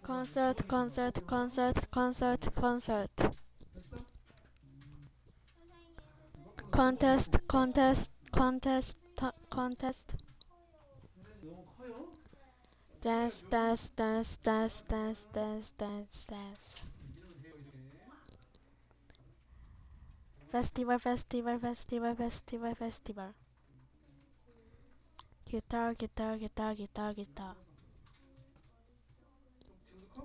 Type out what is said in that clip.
concert, concert, concert, concert, concert. Contest, contest, contest, contest. Dance, dance, dance, dance, dance, dance, dance, dance. Festival, festival, festival, festival, festival. Guitar, guitar, guitar, guitar, guitar.